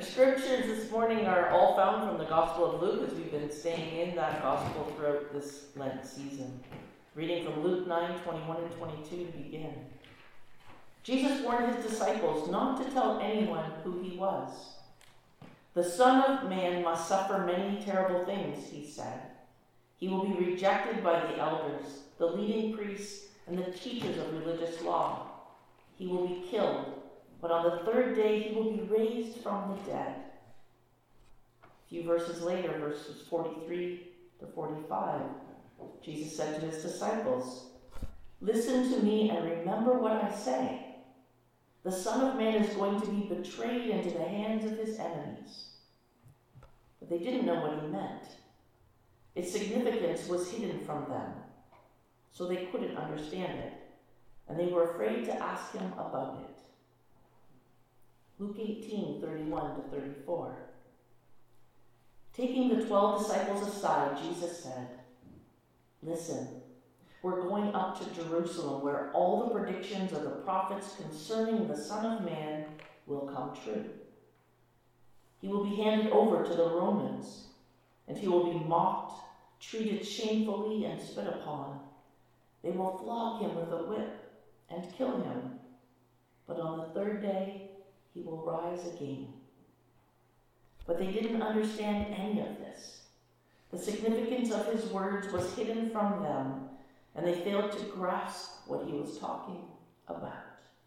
scriptures this morning are all found from the Gospel of Luke, as we've been staying in that Gospel throughout this Lent season. Reading from Luke 9:21 and 22 to begin. Jesus warned his disciples not to tell anyone who he was. "The Son of Man must suffer many terrible things," he said. "He will be rejected by the elders, the leading priests, and the teachers of religious law. He will be killed, but on the third day he will be raised from the dead." A few verses later, verses 43 to 45, Jesus said to his disciples, "Listen to me and remember what I say. The Son of Man is going to be betrayed into the hands of his enemies." But they didn't know what he meant. Its significance was hidden from them, so they couldn't understand it, and they were afraid to ask him about it. Luke 18:31 to 34. Taking the 12 disciples aside, Jesus said, "Listen, we're going up to Jerusalem, where all the predictions of the prophets concerning the Son of Man will come true. He will be handed over to the Romans, and he will be mocked, treated shamefully, and spit upon. They will flog him with a whip and kill him, but on the third day he will rise again." But they didn't understand any of this. The significance of his words was hidden from them, and they failed to grasp what he was talking about.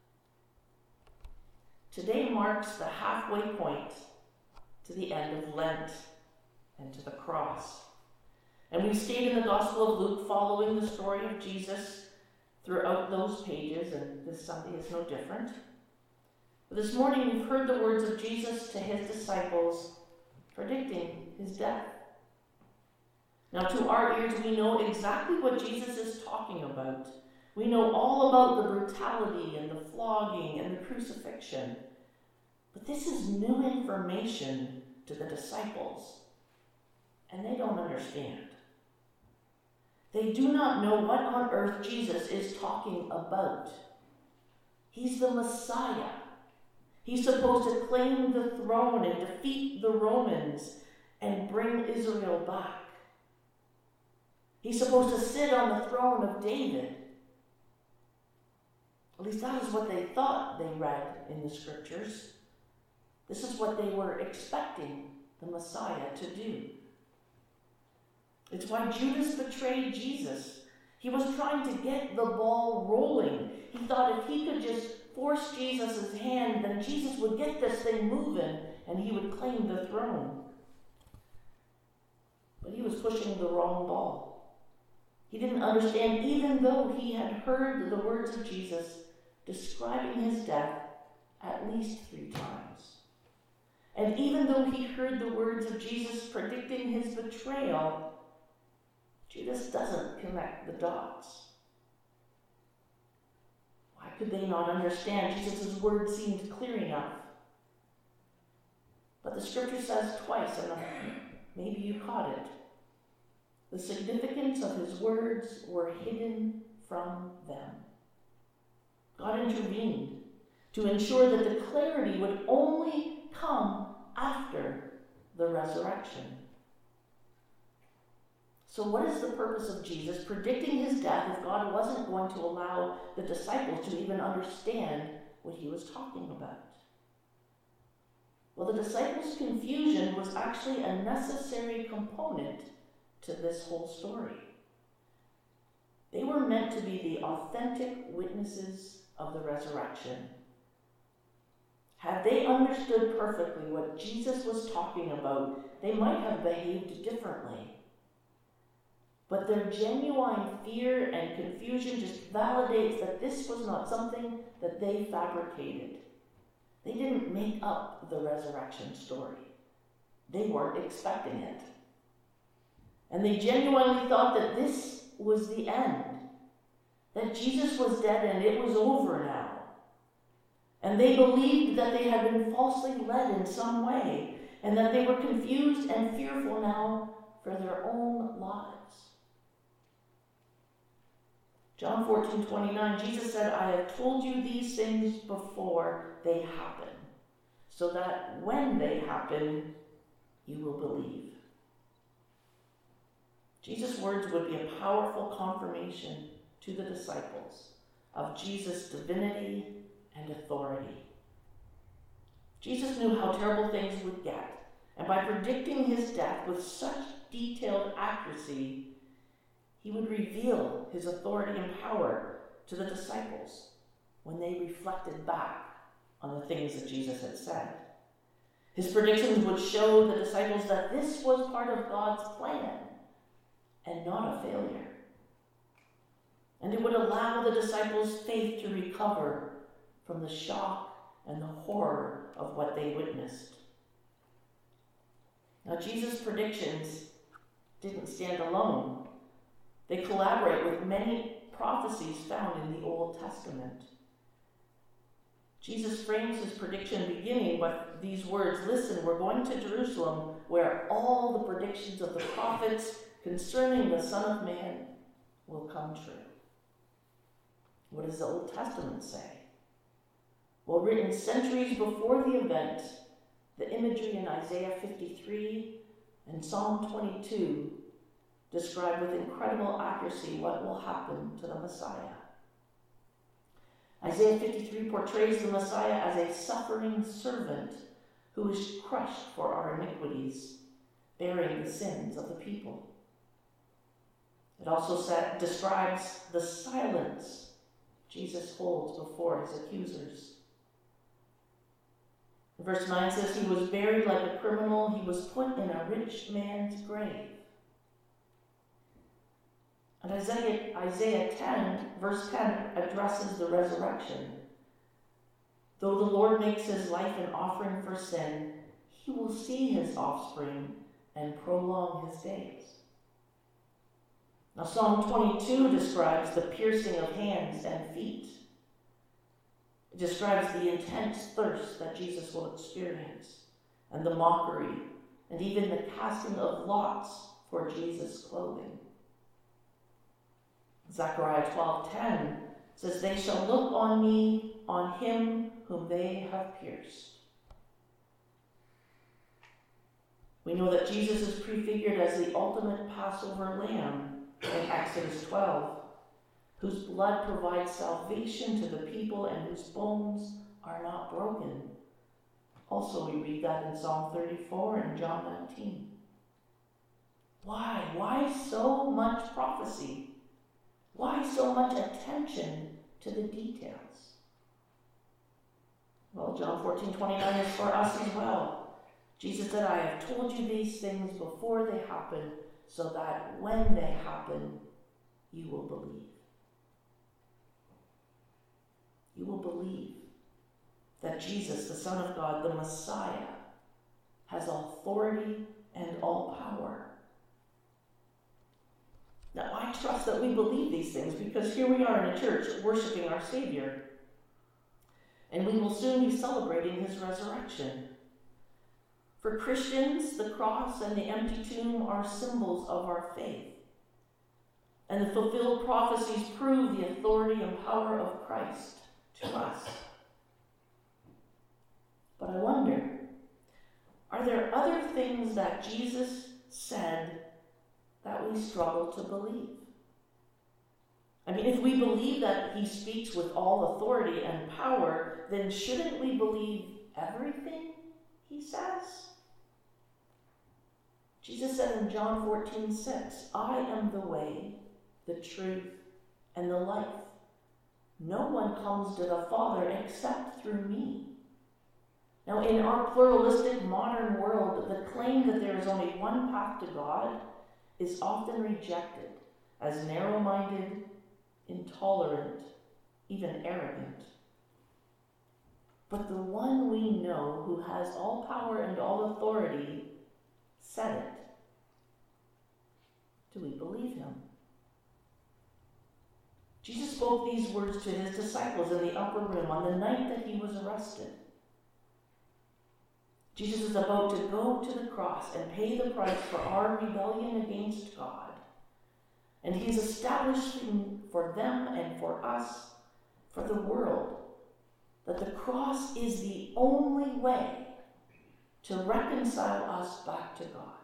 Today marks the halfway point to the end of Lent and to the cross. And we've stayed in the Gospel of Luke following the story of Jesus throughout those pages, and this Sunday is no different. But this morning we've heard the words of Jesus to his disciples, predicting his death. Now, to our ears, we know exactly what Jesus is talking about. We know all about the brutality and the flogging and the crucifixion. But this is new information to the disciples, and they don't understand. They do not know what on earth Jesus is talking about. He's the Messiah. He's supposed to claim the throne and defeat the Romans and bring Israel back. He's supposed to sit on the throne of David. At least that is what they thought they read in the scriptures. This is what they were expecting the Messiah to do. It's why Judas betrayed Jesus. He was trying to get the ball rolling. He thought if he could just force Jesus' hand, then Jesus would get this thing moving and he would claim the throne. But he was pushing the wrong ball. He didn't understand, even though he had heard the words of Jesus describing his death at least 3 times. And even though he heard the words of Jesus predicting his betrayal, Judas doesn't connect the dots. Why could they not understand? Jesus' words seemed clear enough. But the scripture says twice, and maybe you caught it, the significance of his words were hidden from them. God intervened to ensure that the clarity would only come after the resurrection. So what is the purpose of Jesus predicting his death if God wasn't going to allow the disciples to even understand what he was talking about? Well, the disciples' confusion was actually a necessary component to this whole story. They were meant to be the authentic witnesses of the resurrection. Had they understood perfectly what Jesus was talking about, they might have behaved differently. But their genuine fear and confusion just validates that this was not something that they fabricated. They didn't make up the resurrection story. They weren't expecting it. And they genuinely thought that this was the end, that Jesus was dead and it was over now. And they believed that they had been falsely led in some way, and that they were confused and fearful now for their own lives. John 14:29, Jesus said, "I have told you these things before they happen, so that when they happen, you will believe. Jesus' words would be a powerful confirmation to the disciples of Jesus' divinity and authority. Jesus knew how terrible things would get, and by predicting his death with such detailed accuracy, he would reveal his authority and power to the disciples when they reflected back on the things that Jesus had said. His predictions would show the disciples that this was part of God's plan and not a failure. And it would allow the disciples' faith to recover from the shock and the horror of what they witnessed. Now, Jesus' predictions didn't stand alone. They collaborate with many prophecies found in the Old Testament. Jesus frames his prediction beginning with these words, "Listen, we're going to Jerusalem, where all the predictions of the prophets concerning the Son of Man will come true." What does the Old Testament say? Well, written centuries before the event, the imagery in Isaiah 53 and Psalm 22 describe with incredible accuracy what will happen to the Messiah. Isaiah 53 portrays the Messiah as a suffering servant who is crushed for our iniquities, bearing the sins of the people. It also describes the silence Jesus holds before his accusers. Verse 9 says, "He was buried like a criminal. He was put in a rich man's grave." And Isaiah 10, verse 10, addresses the resurrection. "Though the Lord makes his life an offering for sin, he will see his offspring and prolong his days." Now, Psalm 22 describes the piercing of hands and feet. It describes the intense thirst that Jesus will experience, and the mockery, and even the casting of lots for Jesus' clothing. Zechariah 12:10 says, "They shall look on me, on him whom they have pierced." We know that Jesus is prefigured as the ultimate Passover lamb in Exodus 12, whose blood provides salvation to the people and whose bones are not broken. Also, we read that in Psalm 34 and John 19. Why? Why so much prophecy? Why so much attention to the details? Well, John 14:29 is for us as well. Jesus said, "I have told you these things before they happen, so that when they happen, you will believe." You will believe that Jesus, the Son of God, the Messiah, has authority and all power. Now, I trust that we believe these things because here we are in a church worshiping our Savior, and we will soon be celebrating his resurrection. For Christians, the cross and the empty tomb are symbols of our faith, and the fulfilled prophecies prove the authority and power of Christ to us. But I wonder, are there other things that Jesus said that we struggle to believe? I mean, if we believe that he speaks with all authority and power, then shouldn't we believe everything he says? Jesus said in John 14:6, "I am the way, the truth, and the life. No one comes to the Father except through me." Now, in our pluralistic modern world, the claim that there is only one path to God is often rejected as narrow-minded, intolerant, even arrogant. But the one we know who has all power and all authority said it. Do we believe him? Jesus spoke these words to his disciples in the upper room on the night that he was arrested. Jesus is about to go to the cross and pay the price for our rebellion against God. And he is establishing for them and for us, for the world, that the cross is the only way to reconcile us back to God.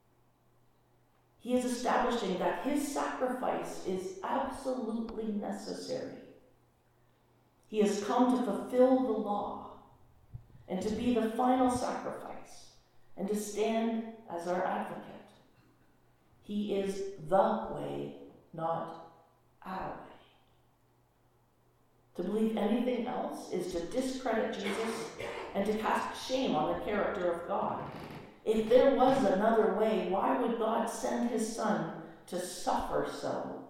He is establishing that his sacrifice is absolutely necessary. He has come to fulfill the law and to be the final sacrifice and to stand as our advocate. He is the way, not our way. To believe anything else is to discredit Jesus and to cast shame on the character of God. If there was another way, why would God send his Son to suffer so?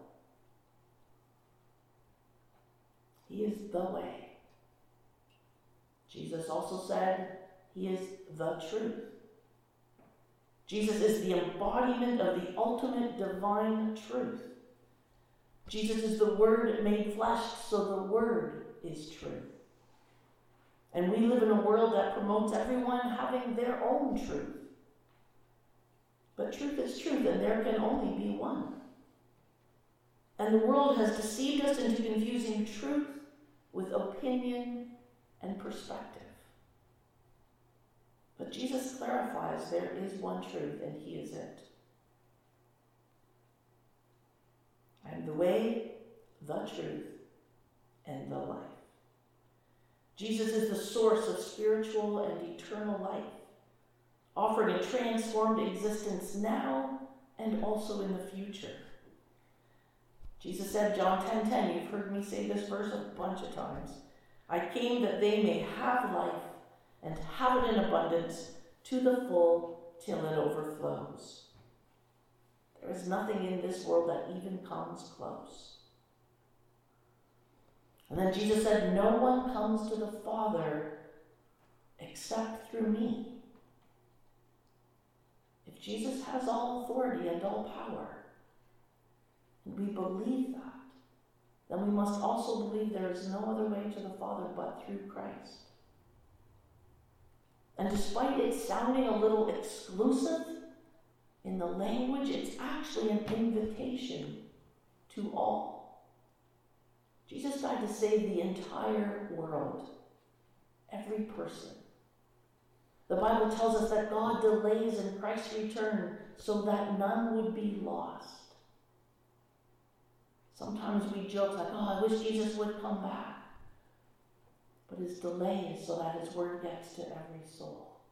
He is the way. Jesus also said he is the truth. Jesus is the embodiment of the ultimate divine truth. Jesus is the Word made flesh, so the Word is truth. And we live in a world that promotes everyone having their own truth. But truth is truth, and there can only be one. And the world has deceived us into confusing truth with opinion and perspective. But Jesus clarifies there is one truth, and he is it. I am the way, the truth, and the life. Jesus is the source of spiritual and eternal life, offering a transformed existence now and also in the future. Jesus said, John 10:10, you've heard me say this verse a bunch of times. I came that they may have life and have it in abundance to the full till it overflows. There is nothing in this world that even comes close. And then Jesus said, no one comes to the Father except through me. If Jesus has all authority and all power, and we believe that, then we must also believe there is no other way to the Father but through Christ. And despite it sounding a little exclusive in the language, it's actually an invitation to all. Jesus died to save the entire world, every person. The Bible tells us that God delays in Christ's return so that none would be lost. Sometimes we joke like, I wish Jesus would come back. But his delay is so that his word gets to every soul.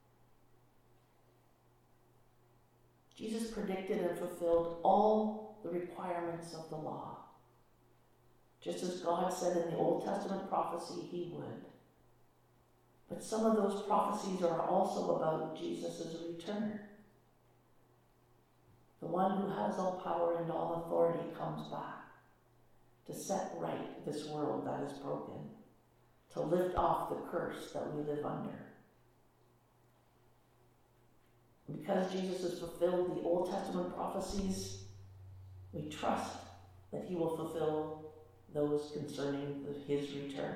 Jesus predicted and fulfilled all the requirements of the law. Just as God said in the Old Testament prophecy he would. But some of those prophecies are also about Jesus' return. The one who has all power and all authority comes back to set right this world that is broken, to lift off the curse that we live under. And because Jesus has fulfilled the Old Testament prophecies, we trust that he will fulfill those concerning his return.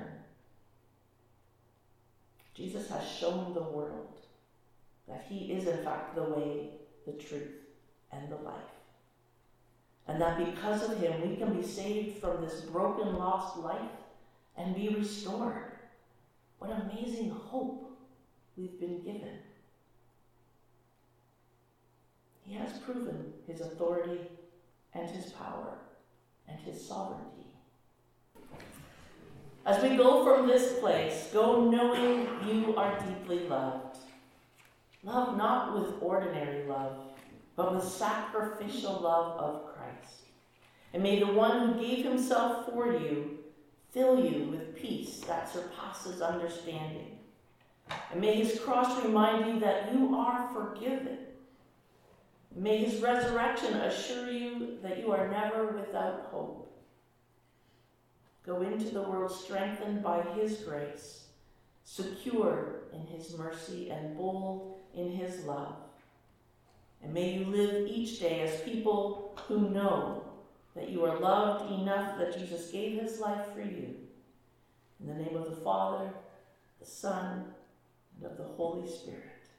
Jesus has shown the world that he is in fact the way, the truth, and the life. And that because of him we can be saved from this broken, lost life and be restored. What amazing hope we've been given. He has proven his authority and his power and his sovereignty. As we go from this place, go knowing you are deeply loved. Love not with ordinary love, but with sacrificial love of Christ. And may the one who gave himself for you fill you with peace that surpasses understanding. And may his cross remind you that you are forgiven. May his resurrection assure you that you are never without hope. Go into the world strengthened by his grace, secure in his mercy and bold in his love. And may you live each day as people who know that you are loved enough that Jesus gave his life for you. In the name of the Father, the Son, and of the Holy Spirit.